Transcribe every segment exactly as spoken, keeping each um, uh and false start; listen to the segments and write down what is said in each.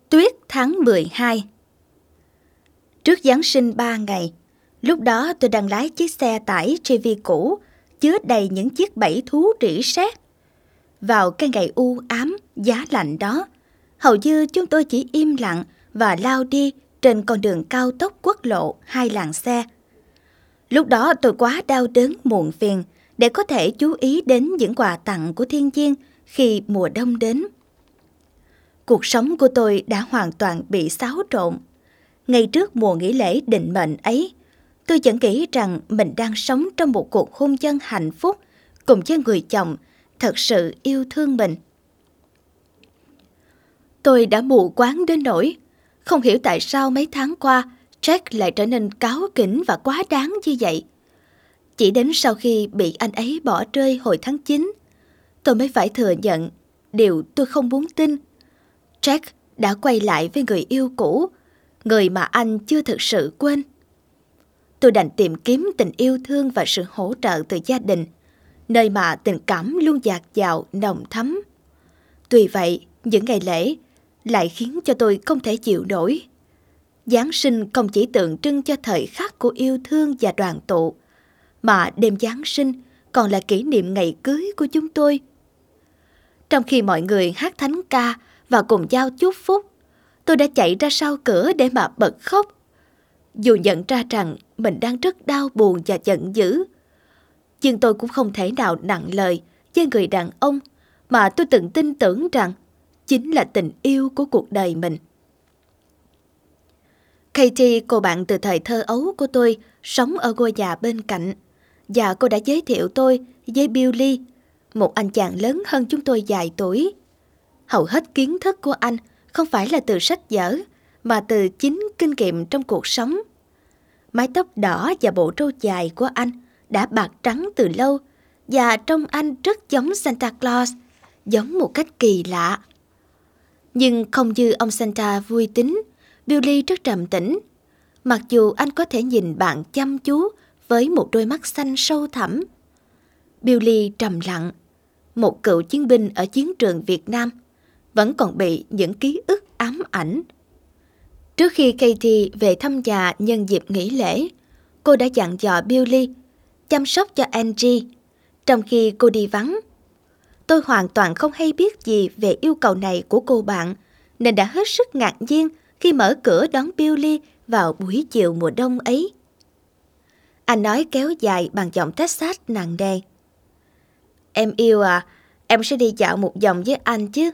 Tuyết tháng mười hai. Trước Giáng sinh ba ngày, lúc đó tôi đang lái chiếc xe tải Chevy cũ chứa đầy những chiếc bẫy thú rỉ sét. Vào cái ngày u ám, giá lạnh đó, hầu như chúng tôi chỉ im lặng và lao đi trên con đường cao tốc quốc lộ hai làn xe. Lúc đó tôi quá đau đớn muộn phiền để có thể chú ý đến những quà tặng của thiên nhiên khi mùa đông đến. Cuộc sống của tôi đã hoàn toàn bị xáo trộn. Ngay trước mùa nghỉ lễ định mệnh ấy, tôi vẫn nghĩ rằng mình đang sống trong một cuộc hôn nhân hạnh phúc cùng với người chồng thật sự yêu thương mình. Tôi đã mù quáng đến nỗi không hiểu tại sao mấy tháng qua Jack lại trở nên cáu kỉnh và quá đáng như vậy. Chỉ đến sau khi bị anh ấy bỏ rơi hồi tháng chín, tôi mới phải thừa nhận điều tôi không muốn tin. Jack đã quay lại với người yêu cũ, người mà anh chưa thực sự quên. Tôi đành tìm kiếm tình yêu thương và sự hỗ trợ từ gia đình, nơi mà tình cảm luôn dạt dào nồng thắm. Tuy vậy, những ngày lễ lại khiến cho tôi không thể chịu nổi. Giáng sinh không chỉ tượng trưng cho thời khắc của yêu thương và đoàn tụ, mà đêm Giáng sinh còn là kỷ niệm ngày cưới của chúng tôi. Trong khi mọi người hát thánh ca và cùng giao chúc phúc, tôi đã chạy ra sau cửa để mà bật khóc. Dù nhận ra rằng mình đang rất đau buồn và giận dữ, nhưng tôi cũng không thể nào nặng lời với người đàn ông mà tôi từng tin tưởng rằng chính là tình yêu của cuộc đời mình. Katie, cô bạn từ thời thơ ấu của tôi, sống ở ngôi nhà bên cạnh, và cô đã giới thiệu tôi với Billy, một anh chàng lớn hơn chúng tôi vài tuổi. Hầu hết kiến thức của anh không phải là từ sách vở, mà từ chính kinh nghiệm trong cuộc sống. Mái tóc đỏ và bộ râu dài của anh đã bạc trắng từ lâu, và trông anh rất giống Santa Claus, giống một cách kỳ lạ. Nhưng không như ông Santa vui tính, Billy rất trầm tĩnh. Mặc dù anh có thể nhìn bạn chăm chú với một đôi mắt xanh sâu thẳm. Billy trầm lặng, một cựu chiến binh ở chiến trường Việt Nam, vẫn còn bị những ký ức ám ảnh. Trước khi Katie về thăm nhà nhân dịp nghỉ lễ, cô đã dặn dò Billy chăm sóc cho Angie trong khi cô đi vắng. Tôi hoàn toàn không hay biết gì về yêu cầu này của cô bạn, nên đã hết sức ngạc nhiên khi mở cửa đón Billy vào buổi chiều mùa đông ấy. Anh nói kéo dài bằng giọng Texas nặng nề. Em yêu à, em sẽ đi dạo một vòng với anh chứ.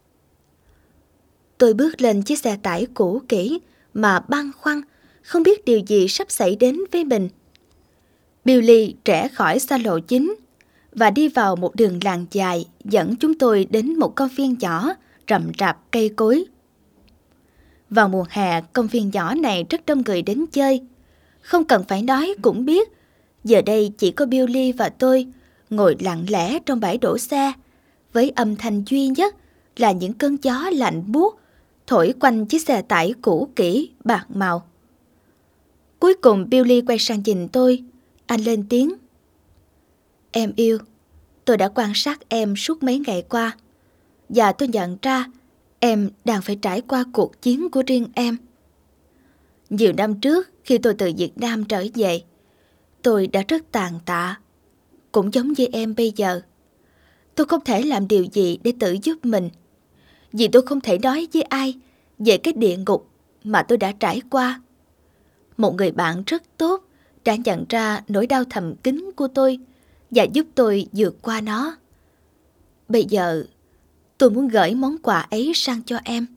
Tôi bước lên chiếc xe tải cũ kỹ mà băn khoăn, không biết điều gì sắp xảy đến với mình. Billy rẽ khỏi xa lộ chính và đi vào một đường làng dài dẫn chúng tôi đến một công viên nhỏ rậm rạp cây cối. Vào mùa hè, công viên nhỏ này rất đông người đến chơi. Không cần phải nói cũng biết, giờ đây chỉ có Billy và tôi ngồi lặng lẽ trong bãi đổ xe, với âm thanh duy nhất là những cơn gió lạnh buốt thổi quanh chiếc xe tải cũ kỹ bạc màu. Cuối cùng Billy quay sang nhìn tôi, anh lên tiếng. Em yêu, tôi đã quan sát em suốt mấy ngày qua, và tôi nhận ra em đang phải trải qua cuộc chiến của riêng em. Nhiều năm trước, khi tôi từ Việt Nam trở về, tôi đã rất tàn tạ, cũng giống như em bây giờ. Tôi không thể làm điều gì để tự giúp mình, vì tôi không thể nói với ai về cái địa ngục mà tôi đã trải qua. Một người bạn rất tốt đã nhận ra nỗi đau thầm kín của tôi và giúp tôi vượt qua nó. Bây giờ, tôi muốn gửi món quà ấy sang cho em.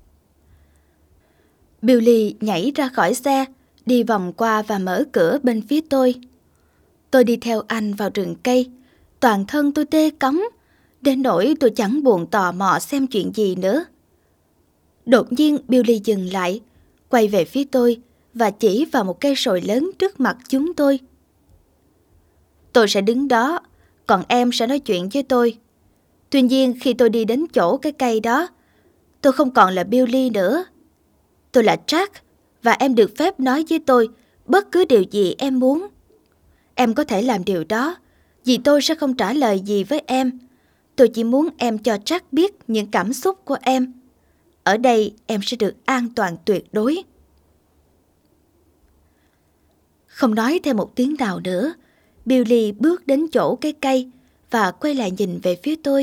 Billy nhảy ra khỏi xe, đi vòng qua và mở cửa bên phía tôi. Tôi đi theo anh vào rừng cây, toàn thân tôi tê cóng, đến nỗi tôi chẳng buồn tò mò xem chuyện gì nữa. Đột nhiên Billy dừng lại, quay về phía tôi và chỉ vào một cây sồi lớn trước mặt chúng tôi. Tôi sẽ đứng đó, còn em sẽ nói chuyện với tôi. Tuy nhiên khi tôi đi đến chỗ cái cây đó, tôi không còn là Billy nữa. Tôi là Jack, và em được phép nói với tôi bất cứ điều gì em muốn. Em có thể làm điều đó, vì tôi sẽ không trả lời gì với em. Tôi chỉ muốn em cho Jack biết những cảm xúc của em. Ở đây em sẽ được an toàn tuyệt đối. Không nói thêm một tiếng nào nữa, Billy bước đến chỗ cái cây và quay lại nhìn về phía tôi.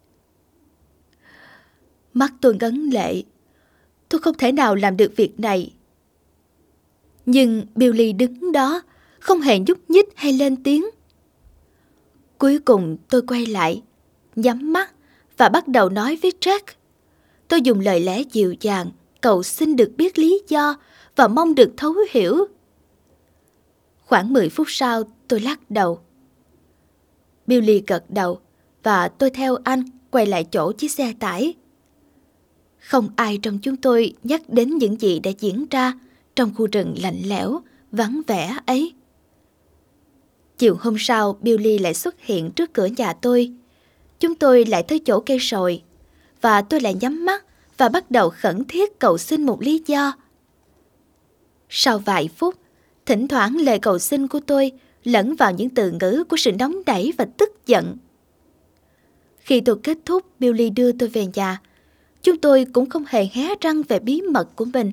Mắt tôi ngấn lệ. Tôi không thể nào làm được việc này. Nhưng Billy đứng đó, không hề nhúc nhích hay lên tiếng. Cuối cùng tôi quay lại, nhắm mắt và bắt đầu nói với Jack. Tôi dùng lời lẽ dịu dàng, cầu xin được biết lý do và mong được thấu hiểu. Khoảng mười phút sau, tôi lắc đầu. Billy gật đầu và tôi theo anh quay lại chỗ chiếc xe tải. Không ai trong chúng tôi nhắc đến những gì đã diễn ra trong khu rừng lạnh lẽo, vắng vẻ ấy. Chiều hôm sau, Billy lại xuất hiện trước cửa nhà tôi. Chúng tôi lại tới chỗ cây sồi, và tôi lại nhắm mắt và bắt đầu khẩn thiết cầu xin một lý do. Sau vài phút, thỉnh thoảng lời cầu xin của tôi lẫn vào những từ ngữ của sự nóng nảy và tức giận. Khi tôi kết thúc, Billy đưa tôi về nhà. Chúng tôi cũng không hề hé răng về bí mật của mình.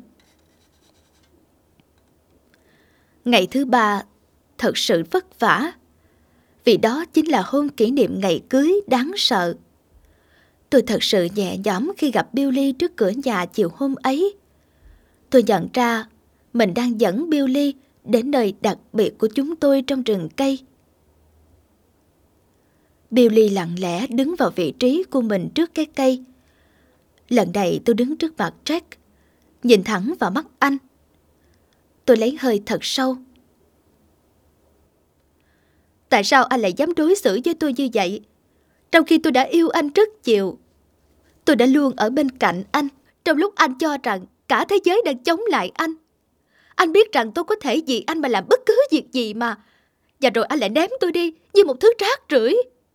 Ngày thứ ba thật sự vất vả, vì đó chính là hôm kỷ niệm ngày cưới đáng sợ. Tôi thật sự nhẹ nhõm khi gặp Billy trước cửa nhà chiều hôm ấy. Tôi nhận ra mình đang dẫn Billy đến nơi đặc biệt của chúng tôi trong rừng cây. Billy lặng lẽ đứng vào vị trí của mình trước cái cây. Lần này tôi đứng trước mặt Jack, nhìn thẳng vào mắt anh. Tôi lấy hơi thật sâu. Tại sao anh lại dám đối xử với tôi như vậy, trong khi tôi đã yêu anh rất nhiều? Tôi đã luôn ở bên cạnh anh trong lúc anh cho rằng cả thế giới đang chống lại anh. Anh biết rằng tôi có thể vì anh mà làm bất cứ việc gì mà. Và rồi anh lại ném tôi đi như một thứ rác rưởi.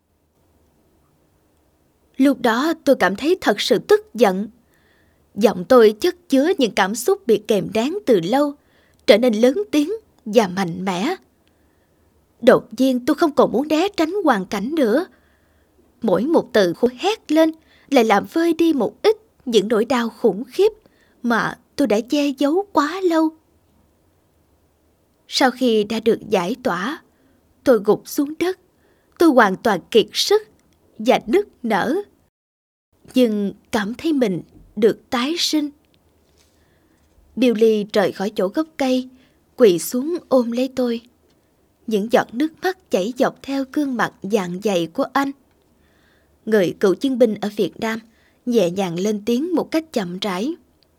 Lúc đó tôi cảm thấy thật sự tức giận. Giọng tôi chất chứa những cảm xúc bị kìm nén từ lâu, trở nên lớn tiếng và mạnh mẽ. Đột nhiên tôi không còn muốn né tránh hoàn cảnh nữa. Mỗi một từ tôi hét lên lại làm vơi đi một ít những nỗi đau khủng khiếp mà tôi đã che giấu quá lâu. Sau khi đã được giải tỏa, tôi gục xuống đất. Tôi hoàn toàn kiệt sức và nức nở, nhưng cảm thấy mình được tái sinh. Billy rời khỏi chỗ gốc cây, quỳ xuống ôm lấy tôi. Những giọt nước mắt chảy dọc theo gương mặt dạn dày của anh. Người cựu chiến binh ở Việt Nam nhẹ nhàng lên tiếng một cách chậm rãi.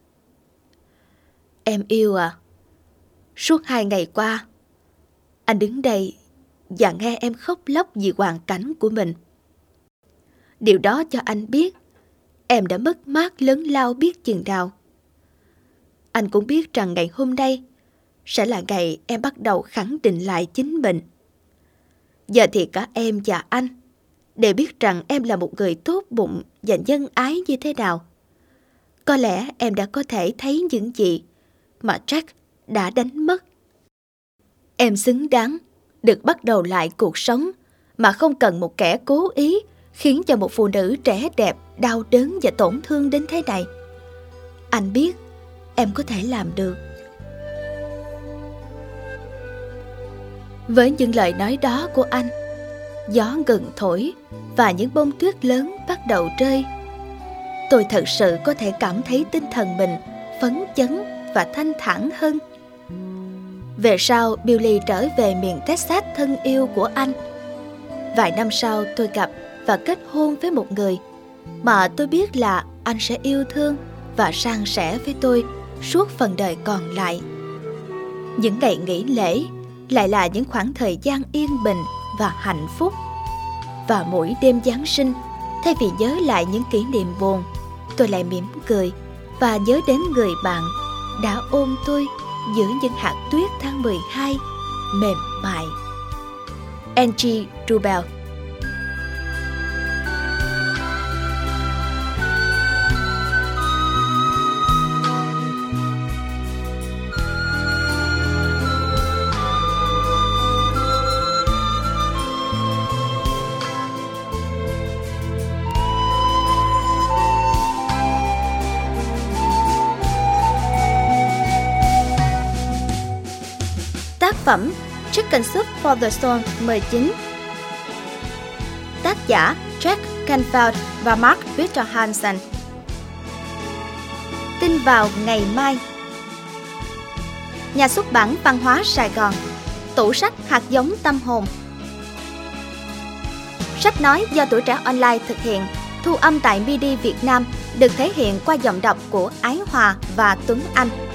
Em yêu à, suốt hai ngày qua, anh đứng đây và nghe em khóc lóc vì hoàn cảnh của mình. Điều đó cho anh biết em đã mất mát lớn lao biết chừng nào. Anh cũng biết rằng ngày hôm nay sẽ là ngày em bắt đầu khẳng định lại chính mình. Giờ thì cả em và anh đều biết rằng em là một người tốt bụng và nhân ái như thế nào. Có lẽ em đã có thể thấy những gì mà Jack đã đánh mất. Em xứng đáng được bắt đầu lại cuộc sống mà không cần một kẻ cố ý khiến cho một phụ nữ trẻ đẹp đau đớn và tổn thương đến thế này. Anh biết em có thể làm được. Với những lời nói đó của anh, gió ngừng thổi và những bông tuyết lớn bắt đầu rơi. Tôi thật sự có thể cảm thấy tinh thần mình phấn chấn và thanh thản hơn. Về sau, Billy trở về miền Texas thân yêu của anh. Vài năm sau, tôi gặp và kết hôn với một người mà tôi biết là anh sẽ yêu thương và san sẻ với tôi suốt phần đời còn lại. Những ngày nghỉ lễ lại là những khoảng thời gian yên bình và hạnh phúc. Và mỗi đêm Giáng sinh, thay vì nhớ lại những kỷ niệm buồn, tôi lại mỉm cười và nhớ đến người bạn đã ôm tôi giữa những hạt tuyết tháng mười hai mềm mại. Angie Rubel. phẩm Chicken Soup for the Soul mười chín. Tác giả Jack Canfield và Mark Victor Hansen. Tin vào ngày mai. Nhà xuất bản Văn hóa Sài Gòn. Tủ sách hạt giống tâm hồn. Sách nói do Tuổi Trẻ Online thực hiện, thu âm tại MIDI Việt Nam, được thể hiện qua giọng đọc của Ái Hòa và Tuấn Anh.